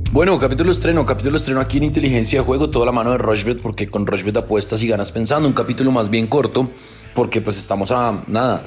Bueno, capítulo estreno aquí en Inteligencia de Juego, toda la mano de Rushbet, porque con Rushbet apuestas y ganas pensando. Un capítulo más bien corto, porque pues estamos a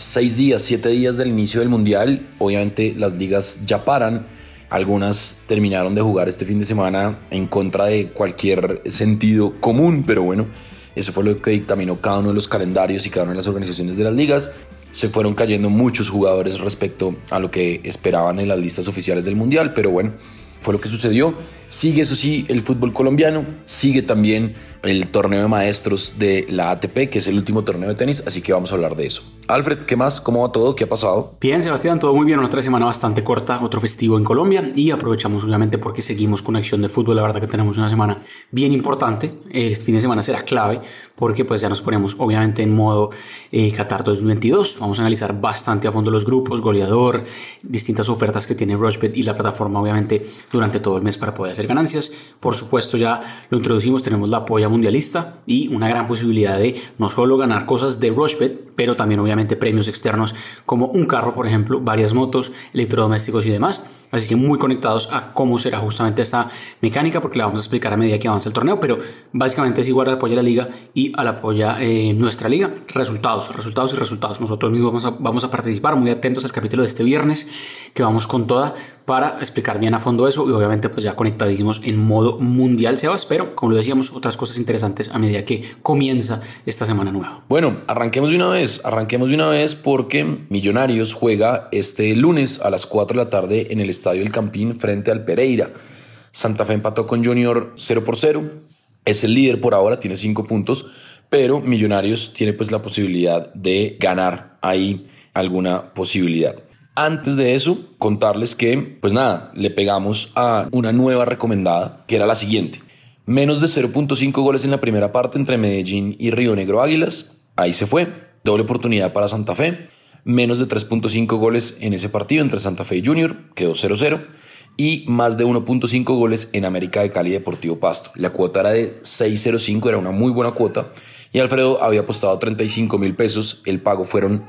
7 días del inicio del Mundial. Obviamente las ligas ya paran, algunas terminaron de jugar este fin de semana en contra de cualquier sentido común, pero bueno, eso fue lo que dictaminó cada uno de los calendarios y cada una de las organizaciones de las ligas. Se fueron cayendo muchos jugadores respecto a lo que esperaban en las listas oficiales del Mundial, pero bueno, fue lo que sucedió. Sigue, eso sí, el fútbol colombiano, sigue también el torneo de maestros de la ATP, que es el último torneo de tenis, así que vamos a hablar de eso. Alfred, ¿qué más? ¿Cómo va todo? ¿Qué ha pasado? Bien, Sebastián, todo muy bien. Otra semana bastante corta, otro festivo en Colombia y aprovechamos obviamente porque seguimos con acción de fútbol. La verdad que tenemos una semana bien importante. El fin de semana será clave porque pues ya nos ponemos obviamente en modo Qatar 2022. Vamos a analizar bastante a fondo los grupos, goleador, distintas ofertas que tiene Rushbet y la plataforma obviamente durante todo el mes para poder hacer ganancias. Por supuesto, ya lo introducimos, tenemos la polla mundialista y una gran posibilidad de no solo ganar cosas de Rushbet, pero también obviamente premios externos como un carro, por ejemplo, varias motos, electrodomésticos y demás. Así que muy conectados a cómo será justamente esta mecánica, porque la vamos a explicar a medida que avanza el torneo, pero básicamente es igual al apoyo a la liga y al apoyo a nuestra liga. Resultados. Nosotros mismos vamos a participar, muy atentos al capítulo de este viernes, que vamos con toda para explicar bien a fondo eso y obviamente pues ya conectadísimos en modo mundial, Sebas, pero como lo decíamos, otras cosas interesantes a medida que comienza esta semana nueva. Bueno, arranquemos de una vez porque Millonarios juega este lunes a las 4 de la tarde en el Estadio El Campín frente al Pereira. Santa Fe empató con Junior 0-0, es el líder por ahora, tiene 5 puntos, pero Millonarios tiene pues la posibilidad de ganar ahí alguna posibilidad. Antes de eso, contarles que, pues nada, le pegamos a una nueva recomendada, que era la siguiente. Menos de 0.5 goles en la primera parte entre Medellín y Río Negro Águilas. Ahí se fue. Doble oportunidad para Santa Fe. Menos de 3.5 goles en ese partido entre Santa Fe y Junior. Quedó 0-0. Y más de 1.5 goles en América de Cali Deportivo Pasto. La cuota era de 6.05, era una muy buena cuota. Y Alfredo había apostado 35.000 pesos. El pago fueron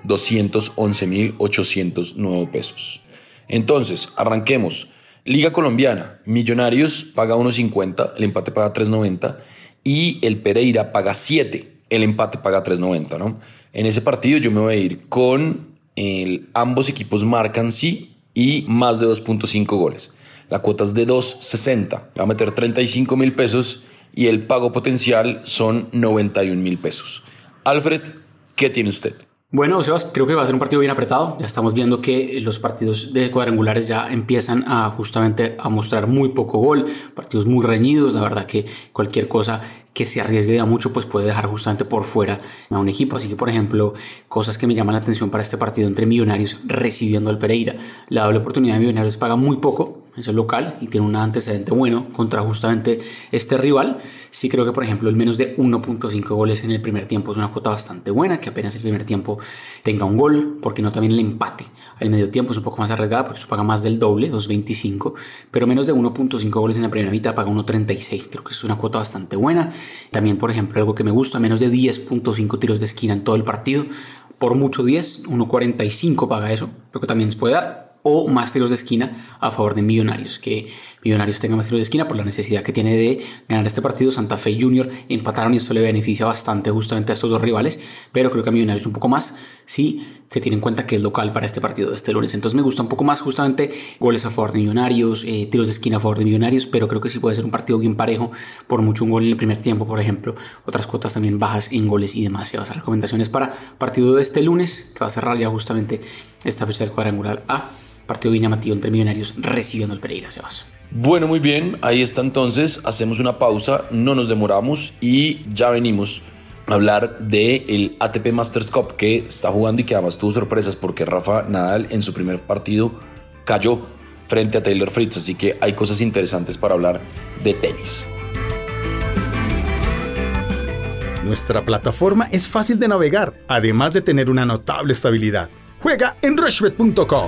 211.809 pesos. Entonces, arranquemos. Liga colombiana. Millonarios paga 1.50, el empate paga 3.90. Y el Pereira paga 7, el empate paga 3.90, ¿no? En ese partido yo me voy a ir con ambos equipos marcan sí y más de 2.5 goles. La cuota es de 2.60. Va a meter 35.000 pesos. Y el pago potencial son 91.000 pesos. Alfred, ¿qué tiene usted? Bueno, Sebas, creo que va a ser un partido bien apretado. Ya estamos viendo que los partidos de cuadrangulares ya empiezan a justamente a mostrar muy poco gol, partidos muy reñidos. La verdad que cualquier cosa que se arriesgue a mucho pues puede dejar justamente por fuera a un equipo. Así que, por ejemplo, cosas que me llaman la atención para este partido entre Millonarios recibiendo al Pereira. La doble oportunidad de Millonarios paga muy poco, es el local y tiene un antecedente bueno contra justamente este rival. Sí creo que, por ejemplo, el menos de 1.5 goles en el primer tiempo es una cuota bastante buena, que apenas el primer tiempo tenga un gol, porque no también el empate al medio tiempo es un poco más arriesgada porque eso paga más del doble, 2.25, pero menos de 1.5 goles en la primera mitad paga 1.36, creo que es una cuota bastante buena. También, por ejemplo, algo que me gusta, menos de 10.5 tiros de esquina en todo el partido, por mucho 10, 1.45 paga eso, creo que también se puede dar. O más tiros de esquina a favor de Millonarios, que Millonarios tenga más tiros de esquina por la necesidad que tiene de ganar este partido. Santa Fe y Junior empataron y esto le beneficia bastante justamente a estos dos rivales, pero creo que a Millonarios un poco más si se tiene en cuenta que es local para este partido de este lunes. Entonces me gusta un poco más justamente goles a favor de Millonarios, tiros de esquina a favor de Millonarios, pero creo que sí puede ser un partido bien parejo, por mucho un gol en el primer tiempo, por ejemplo. Otras cuotas también bajas en goles y demás. Las recomendaciones para partido de este lunes, que va a cerrar ya justamente esta fecha del cuadrangular A. Partido bien llamativo entre Millonarios recibiendo el Pereira, Sebas. Bueno, muy bien, ahí está entonces, hacemos una pausa, no nos demoramos y ya venimos a hablar del ATP Masters Cup que está jugando y que además tuvo sorpresas porque Rafa Nadal en su primer partido cayó frente a Taylor Fritz, así que hay cosas interesantes para hablar de tenis. Nuestra plataforma es fácil de navegar, además de tener una notable estabilidad. Juega en rushbet.com.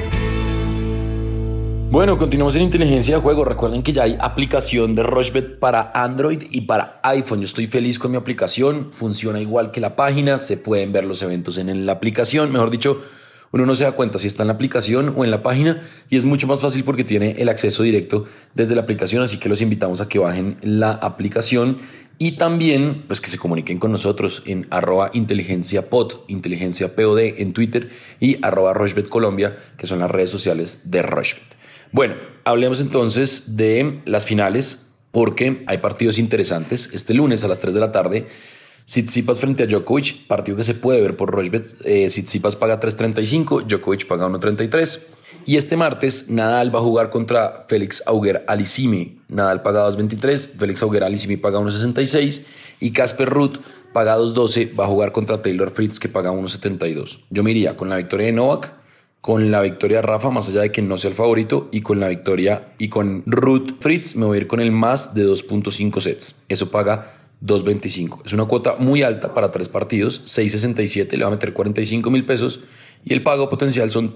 Bueno, continuamos en Inteligencia de Juego. Recuerden que ya hay aplicación de Rushbet para Android y para iPhone. Yo estoy feliz con mi aplicación. Funciona igual que la página. Se pueden ver los eventos en la aplicación. Mejor dicho, Uno no se da cuenta si está en la aplicación o en la página y es mucho más fácil porque tiene el acceso directo desde la aplicación, así que los invitamos a que bajen la aplicación y también pues que se comuniquen con nosotros en @inteligenciapod, inteligenciapod en Twitter y @RushBetColombia, que son las redes sociales de RushBet. Bueno, hablemos entonces de las finales porque hay partidos interesantes. Este lunes a las 3 de la tarde, Tsitsipas frente a Djokovic, partido que se puede ver por RushBet. Tsitsipas paga 3.35, Djokovic paga 1.33. Y este martes Nadal va a jugar contra Félix Auger-Aliassime. Nadal paga 2.23, Félix Auger-Aliassime paga 1.66 y Casper Ruud paga 2.12, va a jugar contra Taylor Fritz que paga 1.72. Yo me iría con la victoria de Novak, con la victoria de Rafa, más allá de que no sea el favorito, y con la victoria y con Ruud Fritz me voy a ir con el más de 2.5 sets. Eso paga 2.25. Es una cuota muy alta para 3 partidos, 6.67, le va a meter 45.000 pesos y el pago potencial son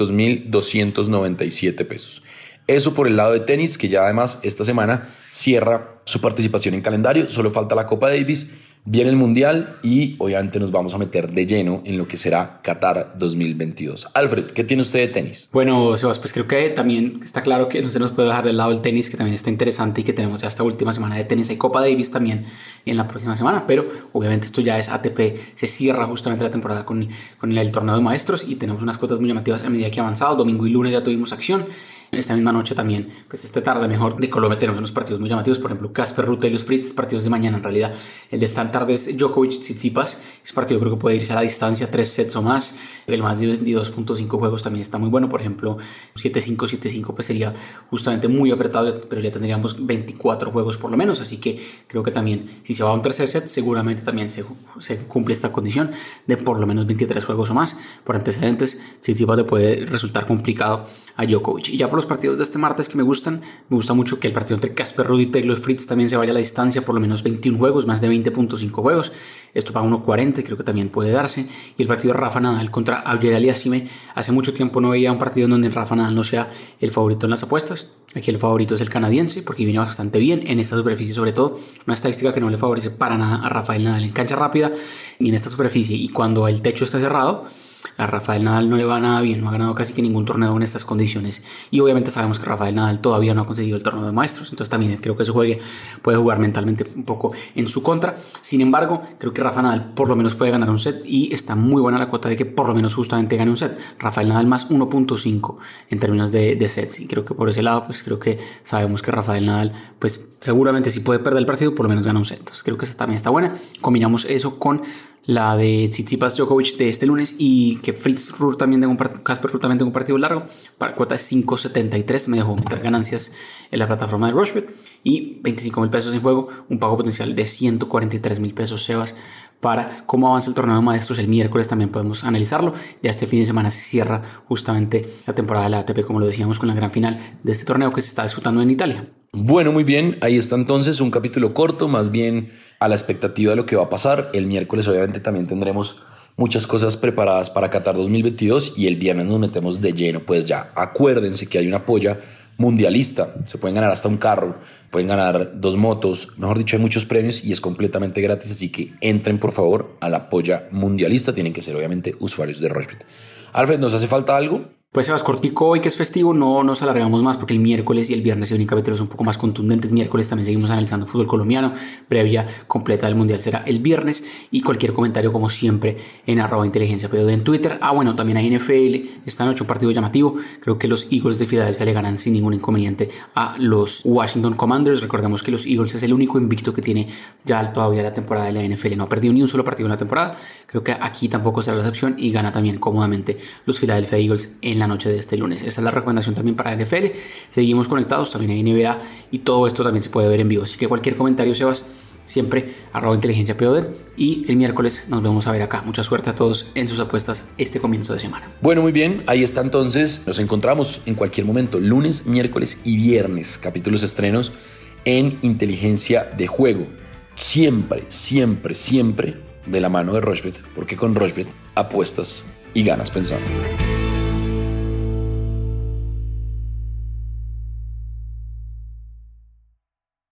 300.297 pesos. Eso por el lado de tenis, que ya además esta semana cierra su participación en calendario, solo falta la Copa Davis, viene el Mundial y obviamente nos vamos a meter de lleno en lo que será Qatar 2022. Alfred, ¿qué tiene usted de tenis? Bueno, Sebas, pues creo que también está claro que no se nos puede dejar de lado el tenis, que también está interesante y que tenemos ya esta última semana de tenis. Hay Copa Davis también en la próxima semana, pero obviamente esto ya es ATP, se cierra justamente la temporada con el torneo de maestros y tenemos unas cuotas muy llamativas a medida que ha avanzado. Domingo y lunes ya tuvimos acción. Esta misma noche también, pues esta tarde mejor, de Colombia tenemos unos partidos muy llamativos. Por ejemplo, Casper Ruud, Taylor Fritz, partidos de mañana en realidad. El de esta tarde es Djokovic-Tsitsipas. Ese partido creo que puede irse a la distancia, 3 sets o más. El más de 2.5 juegos también está muy bueno. Por ejemplo, 7-5, 7-5 pues sería justamente muy apretado, pero ya tendríamos 24 juegos por lo menos. Así que creo que también, si se va a un tercer set, seguramente también se cumple esta condición de por lo menos 23 juegos o más. Por antecedentes, Tsitsipas le puede resultar complicado a Djokovic. Y ya por los partidos de este martes que me gusta mucho que el partido entre Casper Ruud y Taylor Fritz también se vaya a la distancia, por lo menos 21 juegos, más de 20.5 juegos. Esto paga 1.40, creo que también puede darse. Y el partido de Rafa Nadal contra Auger-Aliassime, hace mucho tiempo no veía un partido en donde Rafa Nadal no sea el favorito en las apuestas. Aquí el favorito es el canadiense porque viene bastante bien en esta superficie, sobre todo una estadística que no le favorece para nada a Rafael Nadal en cancha rápida y en esta superficie, y cuando el techo está cerrado a Rafael Nadal no le va nada bien, no ha ganado casi que ningún torneo en estas condiciones y obviamente sabemos que Rafael Nadal todavía no ha conseguido el torneo de maestros, entonces también creo que eso puede jugar mentalmente un poco en su contra. Sin embargo, creo que Rafael Nadal por lo menos puede ganar un set y está muy buena la cuota de que por lo menos justamente gane un set. Rafael Nadal más 1.5 en términos de sets, y creo que por ese lado pues creo que sabemos que Rafael Nadal pues seguramente si puede perder el partido por lo menos gana un set, entonces creo que esa también está buena. Combinamos eso con la de Tsitsipas Djokovic de este lunes y que Fritz Ruud también tenga Casper Ruud también tenga un partido largo, para cuota 5.73 me dejó meter ganancias en la plataforma de RushBet y 25.000 pesos en juego, un pago potencial de 143.000 pesos, Sebas. Para cómo avanza el torneo de maestros el miércoles también podemos analizarlo. Ya este fin de semana se cierra justamente la temporada de la ATP, como lo decíamos, con la gran final de este torneo que se está disputando en Italia. Bueno, muy bien, ahí está entonces un capítulo corto, más bien a la expectativa de lo que va a pasar. El miércoles obviamente también tendremos muchas cosas preparadas para Qatar 2022 y el viernes nos metemos de lleno. Pues ya acuérdense que hay una polla mundialista, se pueden ganar hasta un carro, pueden ganar 2 motos, mejor dicho hay muchos premios y es completamente gratis, así que entren por favor a la polla mundialista, tienen que ser obviamente usuarios de RushBet. Alfred, ¿nos hace falta algo? Pues Sebas, cortico hoy que es festivo, no nos alargamos más porque el miércoles y el viernes se vienen capítulos un poco más contundentes. Miércoles también seguimos analizando fútbol colombiano, previa completa del Mundial será el viernes y cualquier comentario como siempre en @inteligenciapod en Twitter. Bueno, también hay NFL, esta noche un partido llamativo, creo que los Eagles de Filadelfia le ganan sin ningún inconveniente a los Washington Commanders. Recordemos que los Eagles es el único invicto que tiene ya todavía la temporada de la NFL, no ha perdido ni un solo partido en la temporada, creo que aquí tampoco será la excepción y gana también cómodamente los Philadelphia Eagles en la noche de este lunes. Esa es la recomendación también para NFL. Seguimos conectados, también hay NBA y todo esto también se puede ver en vivo. Así que cualquier comentario, Sebas, siempre @inteligenciapod y el miércoles nos vemos a ver acá. Mucha suerte a todos en sus apuestas este comienzo de semana. Bueno, muy bien, ahí está entonces. Nos encontramos en cualquier momento, lunes, miércoles y viernes. Capítulos estrenos en Inteligencia de Juego. Siempre, siempre, siempre de la mano de RushBet, porque con RushBet apuestas y ganas pensando.